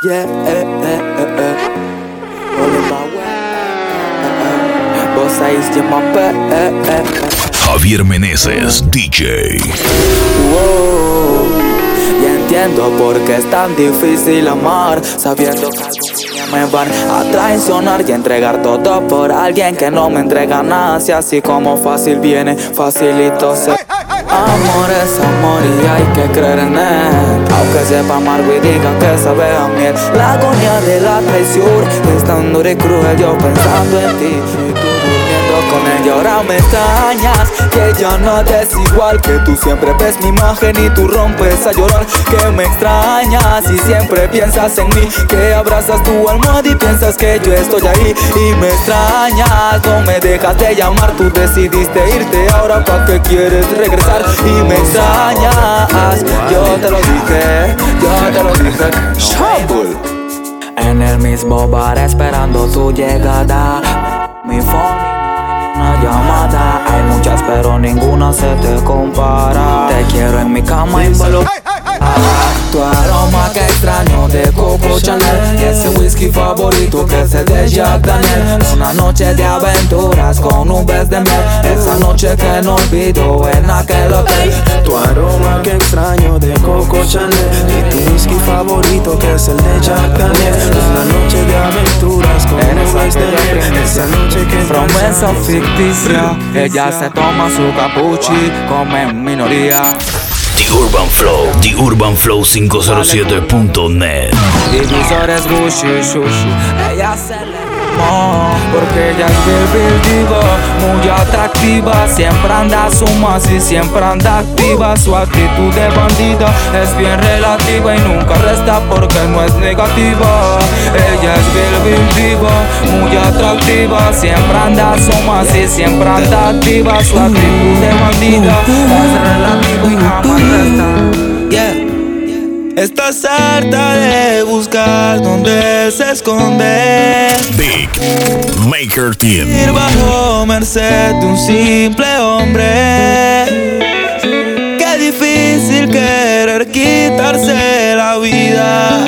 Yeah, all in my way. Vos sabés que Javier Meneses, DJ. Wow, ya entiendo por qué es tan difícil amar, sabiendo que algún día me van a traicionar y entregar todo por alguien que no me entrega nada. Si así como fácil viene, facilito se. Amor es amor y hay que creer en él, aunque sepa amargo y digan que sabe a miel. La agonía de la traición es tan dura y cruel, yo pensando en ti y tú durmiendo con él. Y ahora me extrañas, que ya no es igual, que tú siempre ves mi imagen y tú rompes a llorar. Que me extrañas y siempre piensas en mí, que abrazas tu almohada y piensas que yo estoy ahí. Y me extrañas, no me dejas de llamar, tú decidiste irte, ahora pa' qué quieres regresar. Y me extrañas, yo te lo dije, Trouble. En el mismo bar esperando tu llegada, mi phone y no hay una llamada. Hay muchas pero ninguna se te compara. Te quiero en mi cama involucrada. Tu aroma que extraño de Coco Chanel, y ese whisky favorito que es el de Jack Daniel. Una noche de aventuras con nubes de miel, esa noche que no olvido en aquel hotel. Tu aroma que extraño de Coco Chanel, y tu whisky favorito que es el de Jack Daniel. Una noche de aventuras con nubes de miel, esa noche que promesa ficticia, ella se toma su capuchi, come en minoría. The Urban Flow 507.net. Divisores Gucci, sushi, ella se le llamó porque ella es Baby Diva, muy atractiva, siempre anda sumas y siempre anda activa. Su actitud de bandida es bien relativa y nunca resta porque no es negativa. Ella es Baby Diva, muy atractiva, siempre anda sumas y siempre anda activa. Su actitud de bandida es relativa y jamás resta. Yeah. Estás harta de buscar donde se esconde Big Maker Team. ir bajo merced de un simple hombre. Qué difícil querer quitarse la vida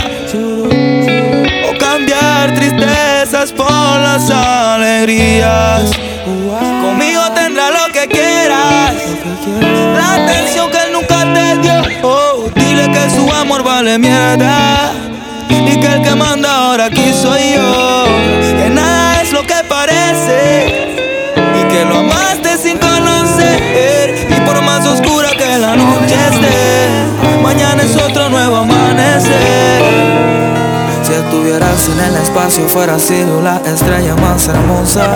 o cambiar tristezas por las alegrías. Conmigo tendrás lo que quieras, la atención que él nunca te dio. Oh, dile que su amor vale mierda y que el que manda ahora aquí soy yo. Que nada es lo que parece y que lo amaste sin conocer. Y por más oscura que la noche esté, mañana es otro nuevo amanecer. Si estuvieras en el espacio, fuera sido la estrella más hermosa.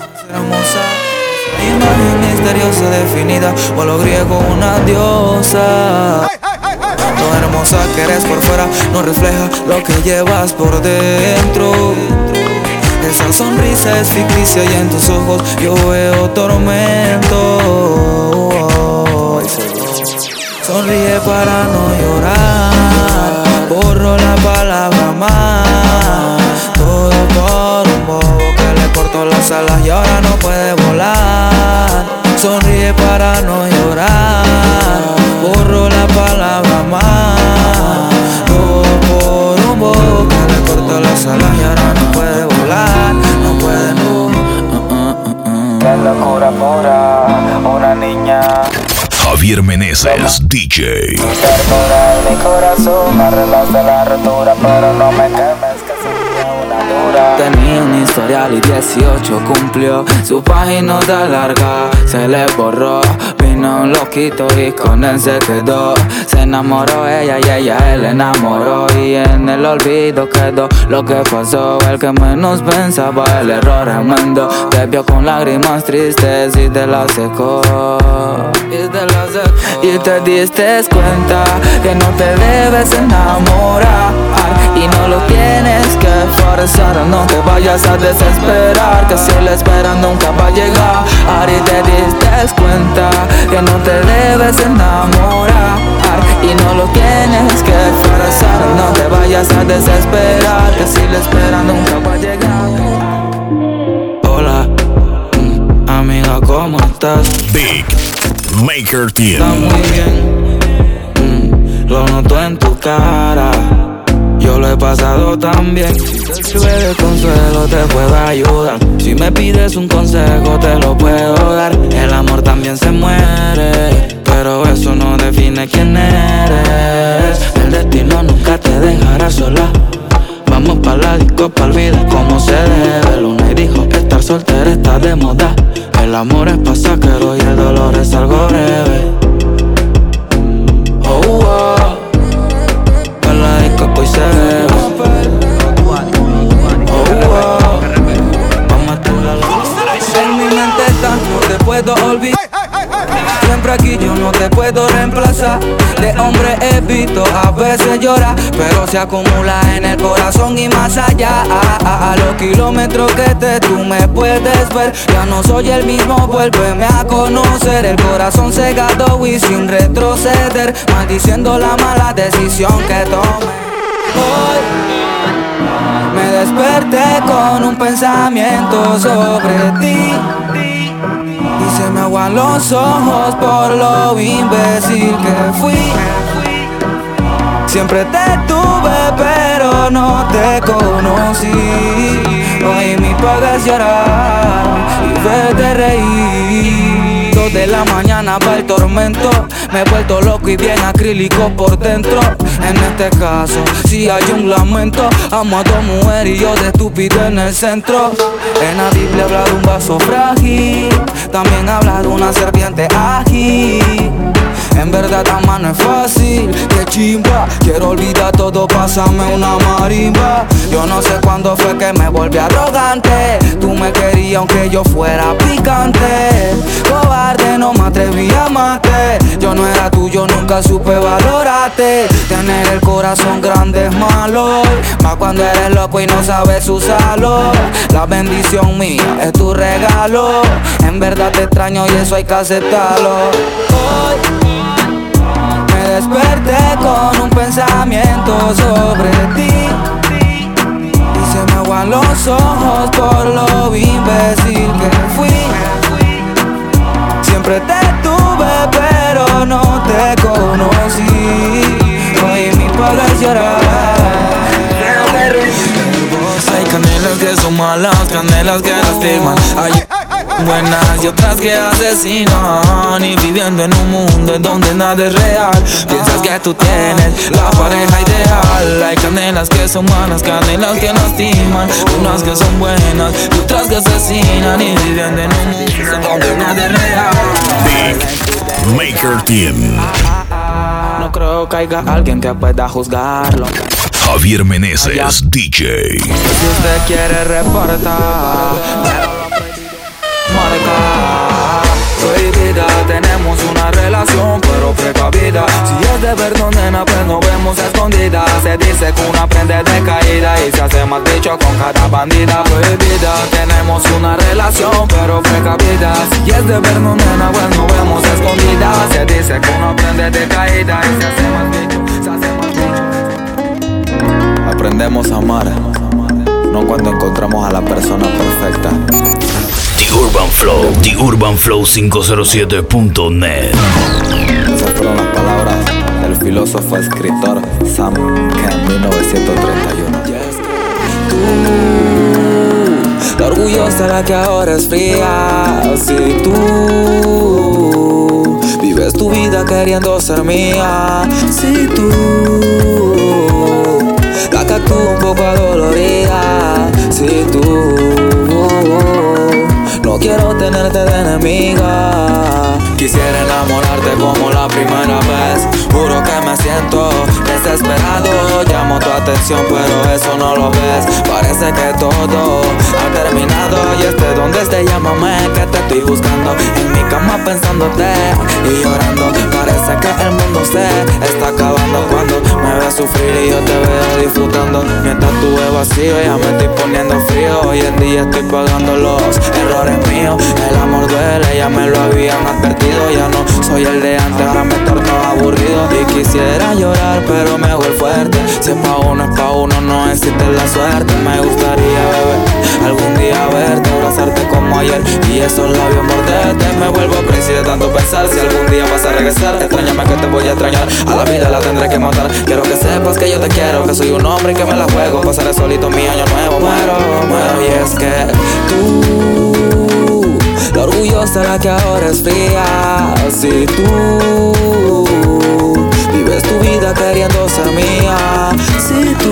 Imagen misteriosa definida por lo griego, una diosa. Lo hermosa que eres por fuera no refleja lo que llevas por dentro. Esa sonrisa es ficticia y en tus ojos yo veo tormento. Sonríe para no llorar, borro la palabra más. Todo por un bobo que le cortó las alas y ahora no puede volar. Sonríe para no llorar, borro la palabra más. Todo por un bobo que le cortó las alas y ahora no puede volar. No puede, no. Qué locura pura, una niña. Javier Meneses, DJ. Ternura en mi corazón, arreglaste la rotura, pero no me quemes que soy una dura. Tenía un historial y 18 cumplió, su página de larga se le borró. Vino un loquito y con él se quedó. Se enamoró ella y ella él enamoró, y en el olvido quedó lo que pasó. El que menos pensaba el error enmendó. Te vio con lágrimas tristes y te la secó. Y te diste cuenta que no te debes enamorar y no lo tienes que forzar. No te vayas a desesperar, que si la espera nunca va a llegar. Y te diste cuenta que no te debes enamorar y no lo tienes que forzar. No te vayas a desesperar, que si la espera nunca va a llegar. Hola, amiga, ¿cómo estás? Big Maker Team. Está muy bien, lo noto en tu cara. Yo yo lo he pasado tan bien. Si te sirve de consuelo te puedo ayudar. Si me pides un consejo te lo puedo dar. El amor también se muere, pero eso no define quién eres. El destino nunca te dejará sola. Vamos pa' la disco, pa' olvidar cómo se debe. Luna y dijo que estar soltera está de moda. El amor es pasajero y el dolor es algo breve. Oh, oh. Pa' la disco pues se bebe. Oh, oh. Vamos a meterla la. En mi mente está, no te puedo olvidar. Siempre aquí yo no te puedo reemplazar. De hombre he visto a veces llorar, pero se acumula en el corazón y más allá. A los kilómetros que tú me puedes ver, ya no soy el mismo, vuélveme a conocer. El corazón cegado y sin retroceder, maldiciendo la mala decisión que tomé. Hoy me desperté con un pensamiento sobre ti y se me aguan los ojos por lo imbécil que fui. Siempre te tuve pero no te conocí. Hoy mi paga es llorar y verte reír. 2 de la mañana va el tormento. Me he vuelto loco y bien acrílico por dentro. En este caso, si hay un lamento, amo a tu mujer y yo de estúpido en el centro. En la Biblia habla de un vaso frágil, también habla de una serpiente ágil. En verdad amar no es fácil, qué chimba. Quiero olvidar todo, pásame una marimba. Yo no sé cuándo fue que me volví arrogante. Tú me querías aunque yo fuera picante. Cobarde, no me atreví a amarte. Yo no era tuyo, nunca supe valorarte. Tener el corazón grande es malo, más cuando eres loco y no sabes usarlo. La bendición mía es tu regalo. En verdad te extraño y eso hay que aceptarlo. Hoy me desperté con un pensamiento sobre ti y se me aguan los ojos por lo imbécil que fui. Siempre te tuve pero no te conocí. Hoy mi paga es llorar. Hay canelas que son malas, canelas que lastiman. Hay buenas y otras que asesinan. Y viviendo en un mundo en donde nada es real, piensas que tú tienes la pareja ideal. Hay canelas que son malas, canelas que lastiman. Unas que son buenas y otras que asesinan. Y viviendo en un mundo en donde nada es real. Big Maker Team. No creo que haya alguien que pueda juzgarlo. Javier Meneses, DJ. Si usted quiere reportar, marca. Prohibida, tenemos una relación pero precavida. Si es de verdad, nena, pues nos vemos escondidas. Se dice que uno aprende de caída y se hace más bicho con cada bandida. Prohibida, tenemos una relación pero precavida. Si es de verdad, nena, pues nos vemos escondidas. Se dice que uno aprende de caída y se hace más bicho, se hace más bicho. Aprendemos a amar, no cuando encontramos a la persona perfecta. The Urban Flow 507.net. Esas fueron las palabras del filósofo escritor Sam en 1931. Tú, la orgullosa la que ahora es fría. Si tú vives tu vida queriendo ser mía. Si tú, la que actúa un poco adolorida. Si tú, no quiero tenerte de enemiga. Quisiera enamorarte como la primera vez. Juro que me siento desesperado. Llamo tu atención pero eso no lo ves. Parece que todo ha terminado. Y donde esté llámame que te estoy buscando. En mi cama pensándote y llorando. Parece que el mundo se está acabando cuando me ves sufrir y yo te veo disfrutando. Mientras tú ves vacío ya me estoy poniendo frío. Hoy en día estoy pagando los errores míos. El amor duele, ya me lo habían advertido. Ya no soy el de antes, ahora me torno aburrido. Y quisiera llorar pero me hago el fuerte. Si es pa' uno, no existe la suerte. Me gustaría beber algún día verte, abrazarte como ayer y esos labios morderte. Me vuelvo crazy de tanto pensar, si algún día vas a regresar, extrañame que te voy a extrañar, a la vida la tendré que matar. Quiero que sepas que yo te quiero, que soy un hombre y que me la juego. Pasaré solito mi año nuevo, muero. Y es que tú, la orgullosa la que ahora es fría. Si tú vives tu vida queriendo ser mía, si tú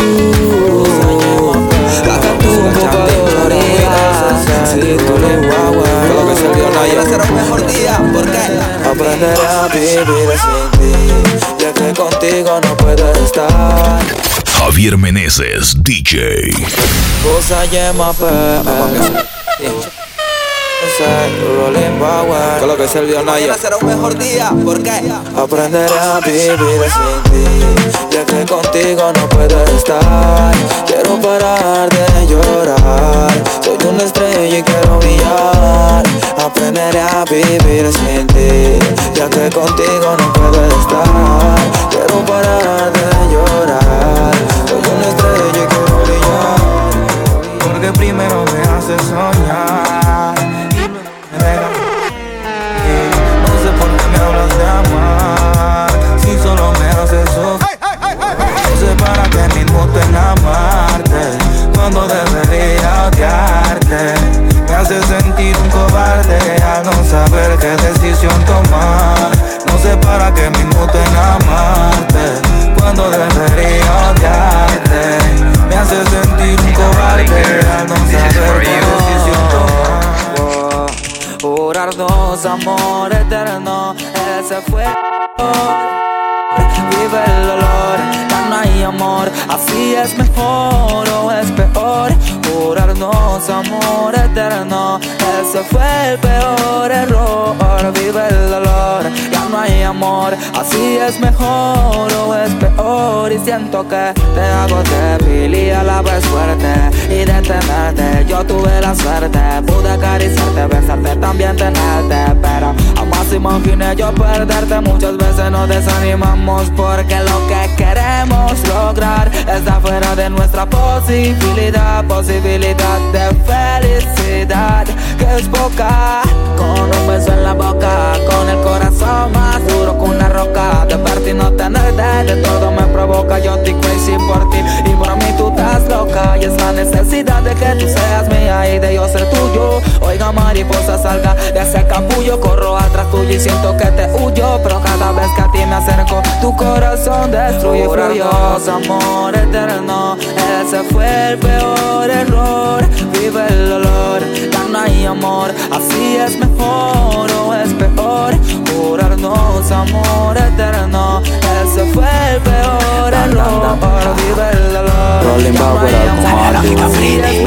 la que tú un poco doloría, si tú le todo que se vio nadie será un mejor día, porque aprenderé a vivir sin ti, ya que contigo no puedo estar. Javier Meneses, DJ. Cosa yema Rolling Power, con lo que se vio nadie será un mejor día, porque aprenderé a vivir sin ti, ya que contigo no puedo estar. Quiero parar de llorar, soy una estrella y quiero brillar. Aprenderé a vivir sin ti, ya que contigo no puedo estar. Quiero parar de llorar, soy una estrella y quiero brillar. Porque primero me hace soñar, no sé por qué me hablas de amar, si solo me haces sufrir. No sé para qué me inmuto en amarte, cuando debería odiarte. Me hace sentir un cobarde al no saber qué decisión tomar. No sé para qué me inmuto en amarte, cuando debería odiarte. Me hace sentir un cobarde al no saber qué decisión tomar. Jurarnos amor eterno, ese fue. Vive el dolor, ya no hay amor, así es mejor o es peor. Jurarnos amor eterno, ese fue el peor error. Vive el dolor, ya no hay amor, así es mejor o es peor. Y siento que te hago débil y a la vez fuerte, y de tenerte yo tuve la suerte. Pude acariciarte, besarte, también tenerte, pero jamás imaginé yo perderte. Muchas veces nos desanimamos porque lo que queremos lograr está fuera de nuestra posibilidad de felicidad, que es poca. Con un beso en la boca, con el corazón más duro que una roca. De verte y no tenerte, de todo me provoca. Yo estoy crazy por ti y por mí tú estás loca. Y es la necesidad de que tú seas mía y de yo ser tuyo. Oiga mariposa, salga de ese capullo, corro atrás tuyo y siento que te huyo, pero cada vez que a ti me acerco tu corazón destruye. Dios, amor eterno, ese fue el peor error. Vive el dolor, ya no hay amor, así es mejor o es peor. Jurarnos amor eterno, ese fue el peor error. Vive el dolor, Rolling Power, así es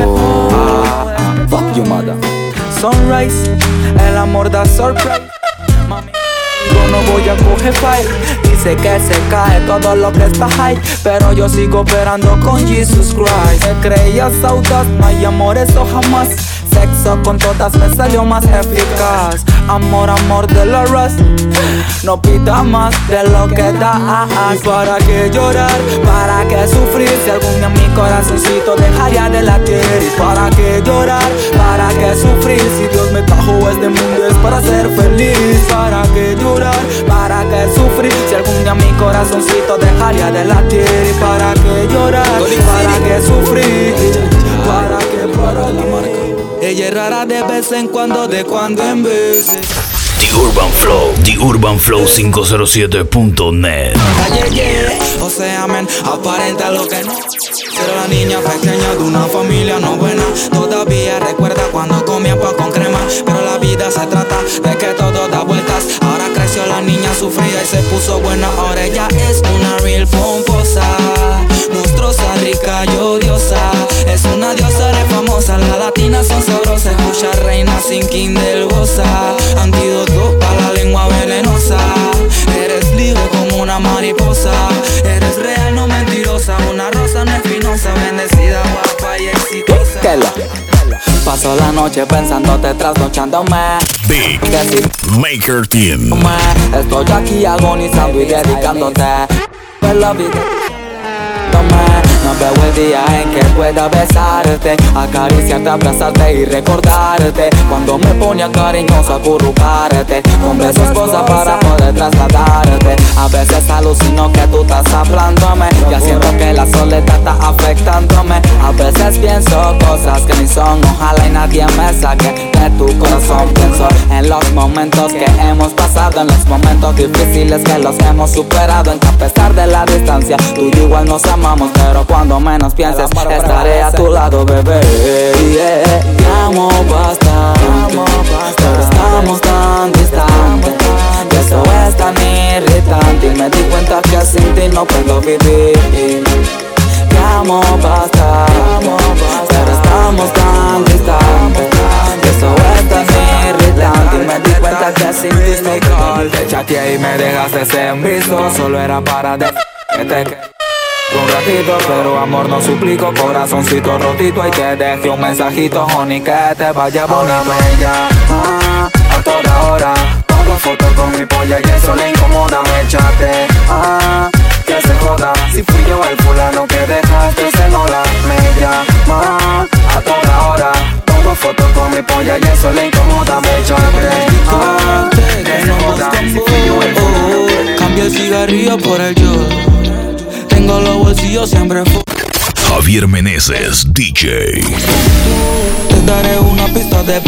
mejor. Fuck you mother. Sunrise, el amor da sorpresa. Mami, yo no voy a coger fight. Dice que se cae todo lo que está high, pero yo sigo operando con Jesus Christ. Me creías audaz, no hay amor, eso jamás. Sexo con todas me salió más eficaz. Amor, amor de la Rust, no pida más de lo que da. ¿Y para qué llorar? ¿Para qué sufrir? Si algún día mi corazoncito dejaría de latir. ¿Y para qué llorar? ¿Para qué sufrir? Si Dios me trajo este mundo es para ser feliz. ¿Para qué llorar? ¿Para qué sufrir? Si algún día mi corazoncito dejaría de latir. ¿Y para qué llorar? ¿Para qué sufrir? ¿Para qué? Para la marca. Ella es rara de vez en cuando, de cuando en vez. The Urban Flow 507.net. O sea, men, aparenta lo que no. Pero la niña pequeña de una familia no buena. Todavía recuerda cuando comía pan con crema. Pero la vida se trata de que todo da vueltas. Ahora creció la niña, sufría y se puso buena. Ahora ella es una real pomposa, monstruosa, rica y odiosa. Es una diosa de famosa. Las latinas son sabrosas. Escucha reina sin Kindle goza. Antídoto para la lengua venenosa. Eres libre como una mariposa. Eres real, no mentirosa. Una rosa no espinosa. Bendecida, guapa y exitosa. Paso la noche pensándote, trasnochándome. Big Maker Team. Estoy aquí agonizando y dedicándote. Pues la vida, no veo el día en que pueda besarte, acariciarte, abrazarte y recordarte. Cuando me ponía cariñoso acurrucarte, con besos cosas para poder trasladarte. A veces alucino que tú estás hablándome, ya siento que la soledad está afectándome. A veces pienso cosas que ni son, ojalá y nadie me saque de tu corazón. Pienso en los momentos que hemos pasado, en los momentos difíciles que los hemos superado, en que a pesar de la distancia tú y yo igual nos amamos, pero cuando menos pienses estaré a tu lado, bebé. Te amo bastante, pero estamos tan distantes, y eso es tan irritante, y me di cuenta que sin ti no puedo vivir. Te amo bastante, pero estamos tan distantes, y eso es tan irritante, y me di cuenta que sin ti no puedo vivir. Te chateé y me dejaste en visto, solo era para decirte que un ratito, pero amor no suplico, corazoncito rotito, y te dejé un mensajito, honey, que te vaya bonito. Ella, a toda hora, pongo fotos con mi polla y eso le incomoda, me chate, que se joda, si fui yo el fulano que dejaste en hola. Me llama, a toda hora, pongo fotos con mi polla y eso le incomoda, me chate, que se joda, si fui yo el fulano que dejaste. Cambia el cigarrillo por el yo. Tengo los bolsillos siempre Javier Meneses, DJ. Te daré una pista de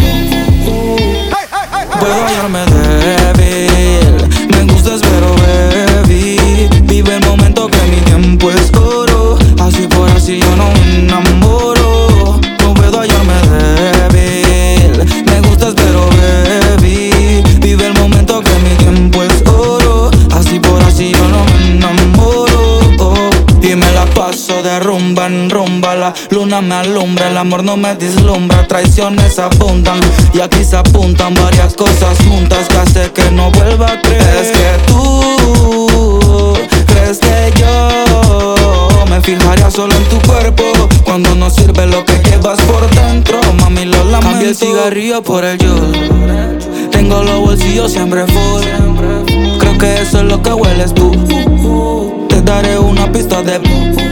puedo hallarme débil, me gustas pero baby, vive el momento que mi tiempo es oro, así por así yo no me enamoro. No puedo hallarme débil, me gustas pero baby, vive el momento que mi tiempo es oro, así por así yo no me enamoro. Y me la paso de rumba en rumba, la luna me alumbra, el amor no me vislumbra, traiciones abundan y aquí se apuntan varias cosas juntas que hace que no vuelva a creer. Es que tú crees que yo me fijaría solo en tu cuerpo cuando no sirve lo que llevas por dentro, mami, lo lamento. Cambia el cigarrillo por el yo, tengo los bolsillos siempre full, creo que eso es lo que hueles tú. Te daré una pista de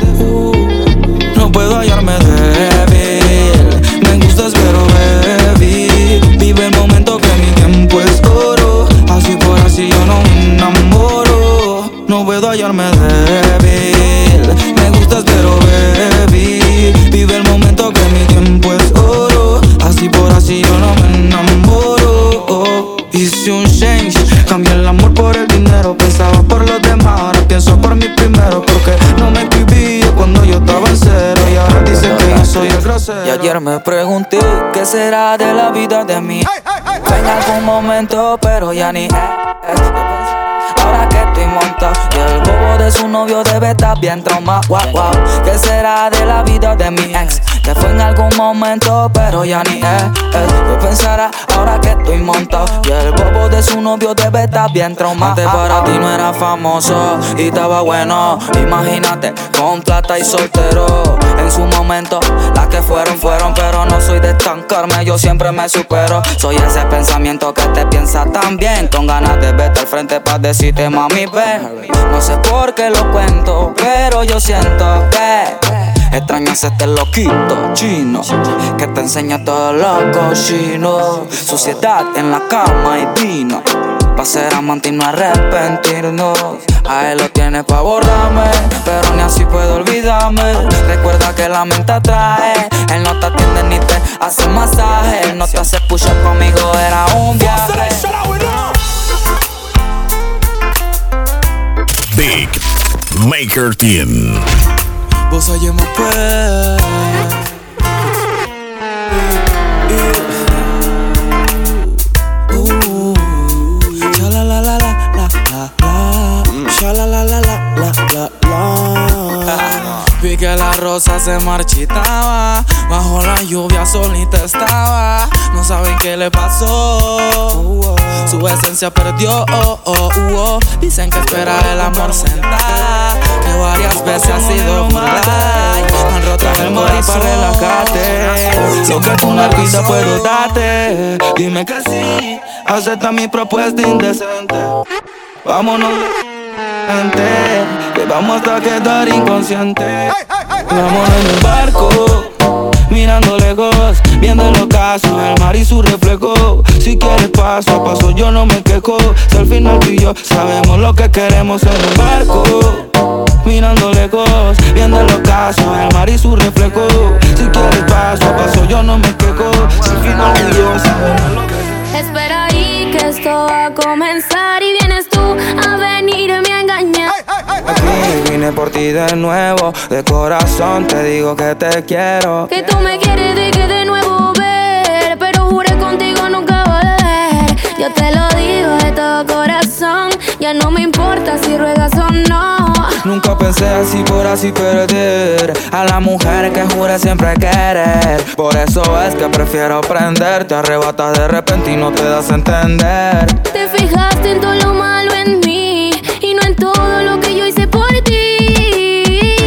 no puedo hallarme débil, me gustas pero baby, vive el momento que mi tiempo es oro, así por así yo no me enamoro. No puedo hallarme débil, me gustas pero baby, vive el momento que mi tiempo es oro, así por así yo no me enamoro. Hice un change, cambié el amor por el dinero, pensaba por los demás, ahora pienso por mí primero, porque no me escribía cuando yo estaba en cero, y ahora dicen que yo soy el grosero. Y ayer me pregunté qué será de la vida de mí. Fue en algún momento, pero ya ni ahora que estoy montado y el bobo de su novio debe estar bien traumado. Wow, wow. ¿Qué será de la vida de mi ex? Que fue en algún momento, pero ya ni es. ¿Qué pensará ahora que estoy montado y el bobo de su novio debe estar bien traumado? Antes para ti no era famoso y estaba bueno, imagínate, con plata y soltero. En su momento, las que fueron, pero no soy de estancarme, yo siempre me supero. Soy ese pensamiento que te piensa tan bien, con ganas de verte al frente pa' decirte mami ven. No sé por qué lo cuento, pero yo siento que extrañas este loquito chino que te enseña todo lo cochino. Suciedad en la cama y vino pa' ser amante y no arrepentirnos. A él lo tiene pa' borrarme, pero ni así puedo olvidarme. Recuerda que la mente atrae, él no te atiende ni te hace masaje, él no te hace push-up conmigo, era un viaje. Big Maker Team. Vos oye más pues. Shala la la la la la la. Shala la la la la la la. Vi que la rosa se marchitaba, bajo la lluvia solita estaba. No saben qué le pasó, su esencia perdió. Dicen que espera el amor sentada, que varias veces ha sido burlada. Han roto el corazón para relajarte, lo que tú no vida puedo darte. Dime que sí, acepta mi propuesta indecente. Vámonos, que vamos a quedar inconscientes. Vámonos en el barco, mirando lejos, viendo el ocaso, el mar y su reflejo. Si quieres paso a paso, yo no me quejo. Si al final tú y yo sabemos lo que queremos en el barco, mirando lejos, viendo el ocaso, el mar y su reflejo. Si quieres paso a paso, yo no me quejo. Si al final tú y yo sabemos lo que... Espera ahí que esto va a comenzar y vienes tú a venirme a engañar. Aquí vine por ti de nuevo, de corazón te digo que te quiero. Que tú me quieres y que de nuevo ver, pero juré contigo nunca volver. Yo te lo digo de todo corazón, ya no me importa si ruegas o no. Nunca pensé así por así perder a la mujer que jura siempre querer. Por eso es que prefiero prender. Te arrebatas de repente y no te das a entender. Te fijaste en todo lo malo en mí y no en todo lo que yo hice por ti.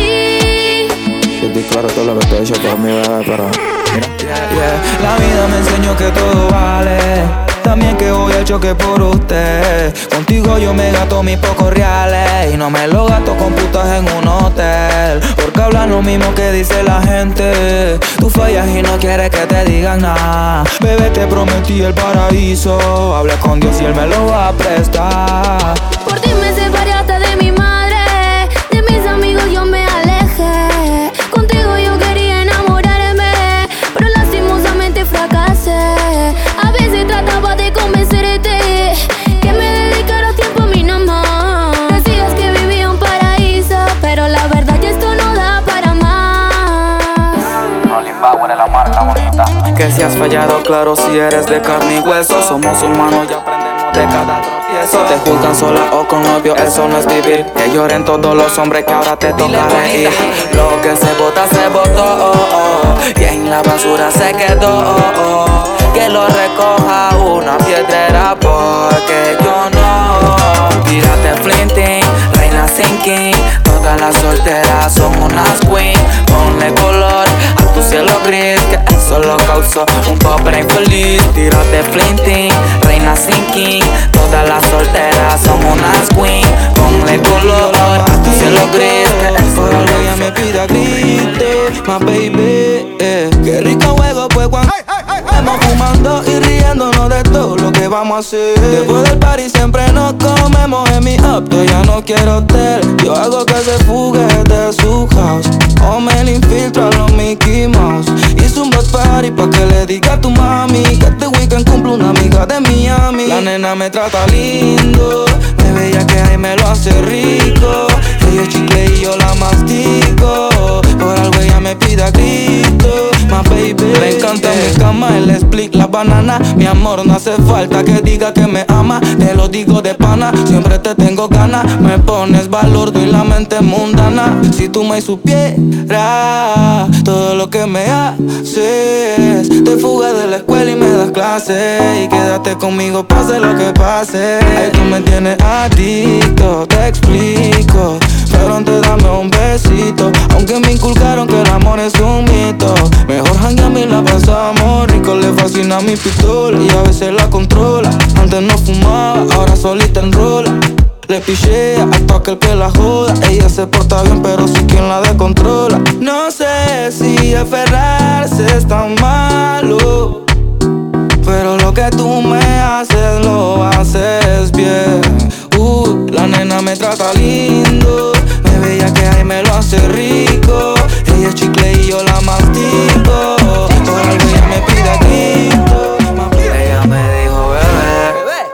Yo estoy claro todo lo que te he hecho por mi bebé, pero mira. La vida me enseñó que todo vale, también que voy al choque por usted. Contigo yo me gasto mis pocos reales y no me lo gasto con putas en un hotel. Porque hablan lo mismo que dice la gente. Tú fallas y no quieres que te digan nada. Bebé, te prometí el paraíso. Hablé con Dios y Él me lo va a prestar. Por ti me separé hasta de mi madre, de mis amigos yo me alejé. Contigo yo quería enamorarme, pero lastimosamente fracasé. A veces trataba de convencerte que me dedicaras tiempo a mí nomás. Decías que vivía un paraíso, pero la verdad ya esto no da para más. Rolling Power es la marca bonita. Que si has fallado, claro, si eres de carne y hueso. Somos humanos y aprendemos de cada tropiezo. Te juzgan sola o con novio, eso no es vivir. Que lloren todos los hombres que ahora te toca reír. Lo que se bota se botó, y en la basura se quedó. Que lo recoja una piedrera porque yo no. Tírate flinting, reina sinking. Todas las solteras son unas queen. Ponle color a tu cielo gris, que eso lo causó un pobre infeliz. Tírate flinting, reina sinking. Todas las solteras son unas queen. Ponle color a tu cielo gris, que eso por lo algo ella me pide a grito, my baby, qué rico juego pues cuando estamos fumando y riéndonos de todo lo que vamos a hacer. Después del party siempre nos comemos en mi upto, ya no quiero hotel. Yo hago que se fugue de su house, o me le infiltro a los Mickey Mouse. Hice un block party pa' que le diga a tu mami que este weekend cumple una amiga de Miami. La nena me trata lindo, me veía que ahí me lo hace rico. Ella es chicle y yo la mastico, por algo ella me pide a grito, my baby. Le encanta mi cama, el split, la banana. Mi amor, no hace falta que diga que me ama, te lo digo de pana, siempre te tengo ganas. Me pones valor, doy la mente mundana. Si tú me supieras todo lo que me haces, te fugas de la escuela y me das clases, y quédate conmigo pase lo que pase. Ay, tú me tienes adicto, te explico, pero antes dame un besito. Aunque me inculcaron que el amor es un mito, mejor jangueamos y la pasamos rico. Le fascina mi pistola y a veces la controla. Antes no fumaba, ahora solita enrola. Le pichea a todo aquel que la joda. Ella se porta bien, pero sí quien la descontrola. No sé si aferrarse es tan malo, pero lo que tú me haces lo haces bien. La nena me trata lindo, me veía que ahí me lo hace rico. Ella es chicle y yo la mastico, por algo ella me pide a grito. Ella me dijo, bebé,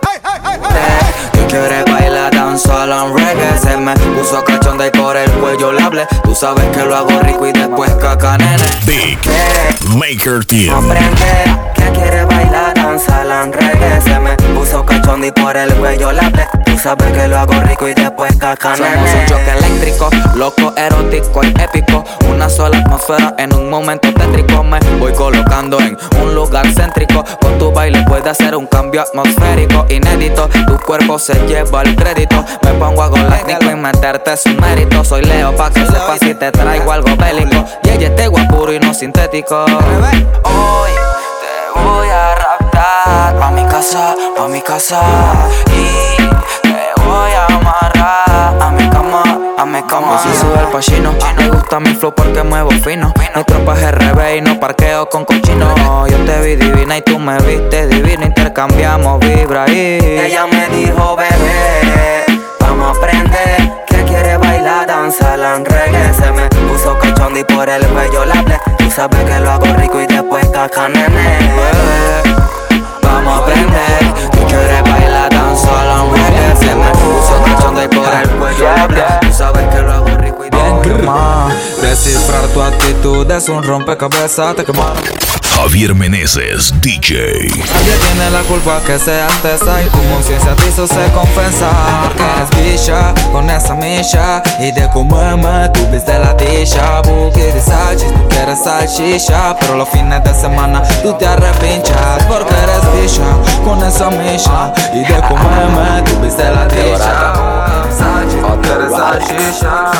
tú quieres bailar dancehall and reggae. Se me puso cachonda y por el cuello le hablé. Tú sabes que lo hago rico y después caca, nene. Big Maker Team. Hombre que quiere bailar dancehall and reggae. Se me puso cachonda y por el cuello le hablé. Tú sabes que lo hago rico y después caca, nene. Somos un choque eléctrico, loco, erótico y épico. Una sola atmósfera en un momento tétrico. Me voy colocando en un lugar céntrico. Con tu baile puede hacer un cambio atmosférico inédito. Tu cuerpo se lleva el crédito. Me pongo a galáctico y meterte su mérito. Soy Leo pa' que sepas si te traigo algo bélico. Y ella es tegua puro y no sintético. Hoy te voy a raptar pa' mi casa, y te voy a amarrar a mi cama, a mi cama. Si sube el pachino, me gusta mi flow porque muevo fino. Mi tropa es RB y no parqueo con cochino. Yo te vi divina y tú me viste divina. Intercambiamos vibra y ella me dijo, bebé, vamos a aprender. Que quiere bailar, danzar en reggae. Se me puso cachonda y por el cuello la hablé. Tú sabes que lo hago rico y después caca, nene. Vamos a aprender. Que quiere bailar, danzar en reggae. Se me puso cachonda y por el cuello la hablé. Tú sabes que lo hago rico y después descifrar tu actitud es un rompecabezas. Te quemaron. Javier Meneses, DJ. Nadie tiene la culpa que seas tesa y tu conciencia te hizo se confesa. Porque eres bicha con esa misha y de comerme tú viste la tisha. Buki de salchis, tú quieres salchicha, pero los fines de semana tú te arrepinchas. Porque eres bicha con esa misha y de comerme tú viste la tisha. Tú quieres salchicha.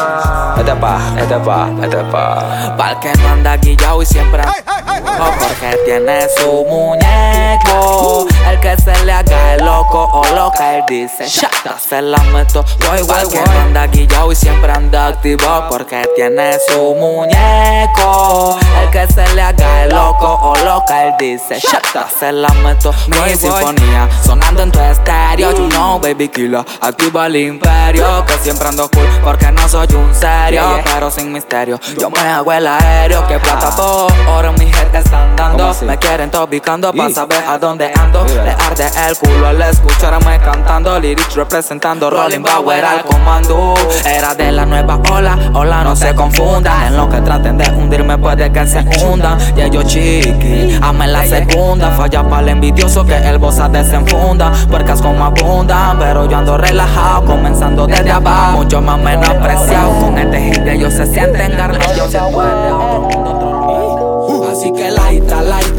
Pa'l que no anda guillao y siempre porque tiene su muñeco. El que se le haga el loco o loca, él dice shata, se la meto. Pa'l que no anda guillao y siempre anda activo porque tiene su muñeco. El que se le haga el loco o loca, él dice shata, se la meto. Mi sinfonía sonando en tu estéreo. You know, baby killer, activa el imperio. Que siempre ando cool porque no soy un serio, pero sin misterio. Yo me hago el aéreo. Que plata por oro mi gente están dando. Me quieren topicando pa' saber a dónde ando. Le arde el culo al escucharme cantando. Lyrics representando Rolling Power al comando. Era de la nueva ola, no se confundan. En lo que traten de hundirme puede que se hundan. Y ellos chiqui, ame la segunda. Falla para el envidioso que el bossa desenfunda. Puercas como abundan, pero yo ando relajado. Comenzando desde abajo, mucho más menospreciado. Con este hit ellos se sienten garlados. Se puede a otro mundo, otro mundo. Así que laita.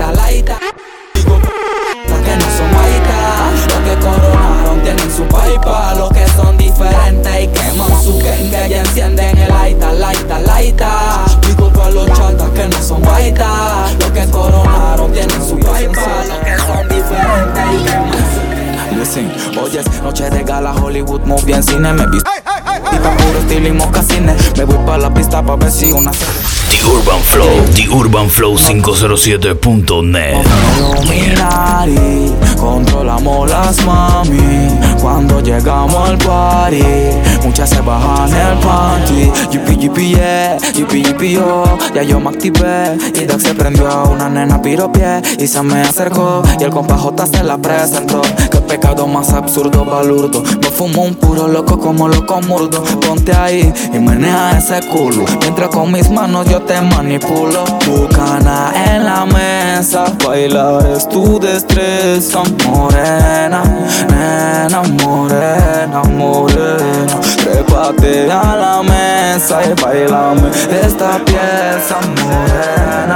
Digo que no son maitas. Los que coronaron tienen su paipa. Los que son diferentes y queman su gang y encienden el laita. Digo pa' los chatas que no son maitas. Los que coronaron tienen su paipa. Los que son diferentes y queman su gang. Listen, oyes, noche de gala, Hollywood movie en cine. Me viste puro estilo y mocasines. Me voy pa' la pista pa' ver si una The Urban Flow 507.net. Illuminati, controlamos las mami. Cuando llegamos al party, muchas se bajan el panty. Yippee, yeah, yippee, yo. Ya yo me activé y Doc se prendió a una nena piropié y se me acercó y el compa J se la presentó. Qué pecado más absurdo, balurdo. Me fumo un puro loco como loco murdo. Ponte ahí y menea ese culo mientras con mis manos yo te manipulo. Bucana en la mesa, bailar es tu destreza. Morena, nena, morena. Trépate a la mesa y bailame esta pieza. Morena,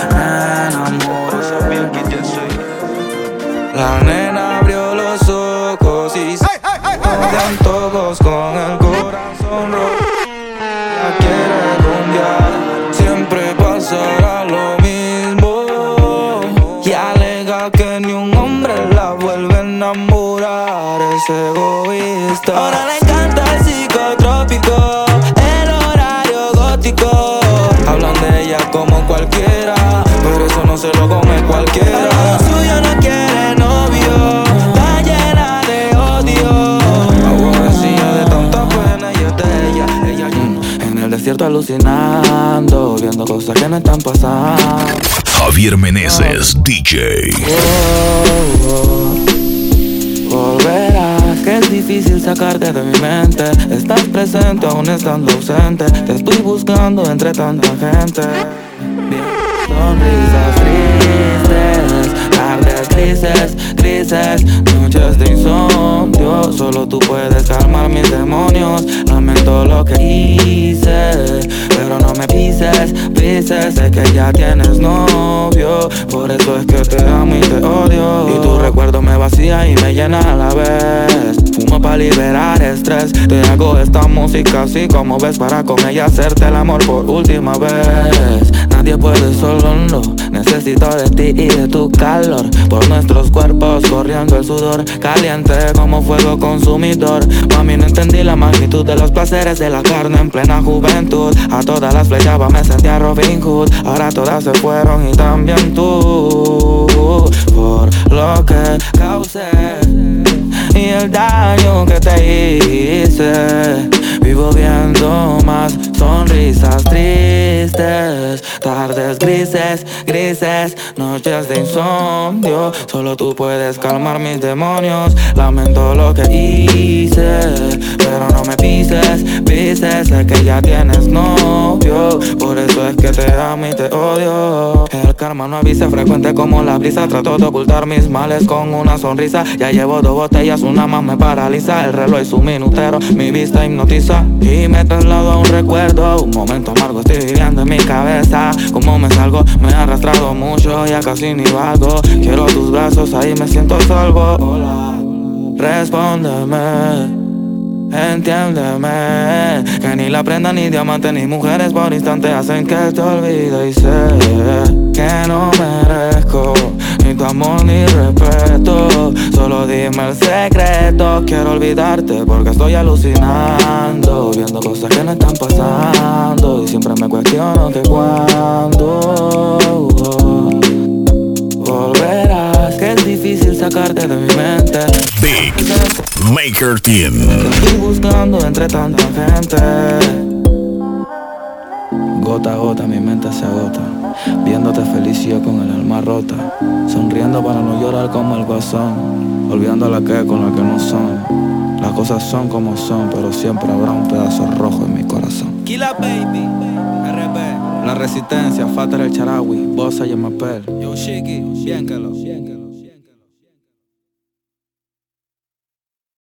la nena abrió los ojos y se odian todos con el corazón roto. Ya quiere rumbear, siempre pasará lo mismo. Y alega que ni un hombre la vuelve a enamorar. Es egoísta. Ahora le encanta el psicotrópico, el horario gótico. Hablan de ella como cualquiera, pero eso no se lo come cualquiera. Lo suyo no quiere novio, está llena de odio. Aborrecida de tanta pena y es de ella. En el desierto alucinando, viendo cosas que no están pasando. Javier Meneses, DJ. Volverás, que es difícil sacarte de mi mente. Estás presente aún estando ausente. Te estoy buscando entre tanta gente. Sonrisas tristes, tardes grises, noches de insomnio. Solo tú puedes calmar mis demonios. Lamento lo que hice, pero no me pises. dices de que ya tienes novio. Por eso es que te amo y te odio. Y tu recuerdo me vacía y me llena a la vez. Fumo para liberar estrés. Te hago esta música así como ves, para con ella hacerte el amor por última vez. Nadie puede solo, no. Necesito de ti y de tu calor. Por nuestros cuerpos corriendo el sudor, caliente como fuego consumidor. Mami, no entendí la magnitud de los placeres de la carne en plena juventud. A todas las flechaba me sentía Robin Hood. Ahora todas se fueron y también tú. Por lo que causé y el daño que te hice. Vivo viendo más sonrisas tristes, tardes grises, grises, noches de insomnio. Solo tú puedes calmar mis demonios. Lamento lo que hice, pero no me pises, pises. Sé que ya tienes novio, por eso es que te amo y te odio. El karma no avisa, frecuente como la brisa. Trato de ocultar mis males con una sonrisa. Ya llevo 2 botellas, una más me paraliza. El reloj es un minutero, mi vista hipnotiza y me traslado a un recuerdo. Un momento amargo estoy viviendo en mi cabeza. Como me salgo, me he arrastrado mucho, ya casi ni valgo. Quiero tus brazos, ahí me siento salvo. Hola, respóndeme, entiéndeme, que ni la prenda, ni diamante, ni mujeres por instante hacen que te olvide. Y sé que no merezco ni tu amor ni respeto. Solo dime el secreto. Quiero olvidarte porque estoy alucinando, viendo cosas que no están pasando. Y siempre me cuestiono que cuándo volverás, que es difícil sacarte de mi mente. Big Maker Team. Te estoy buscando entre tanta gente. Gota a gota mi mente se agota, viéndote feliz y yo con el alma rota. Sonriendo para no llorar como el guasón, olvidando la que con la que no son. Las cosas son como son, pero siempre habrá un pedazo rojo en mi corazón. Killa Baby, RB, La Resistencia, Fatal el Charawi, Bossa y Mapel. Yo Shiki, bien que lo.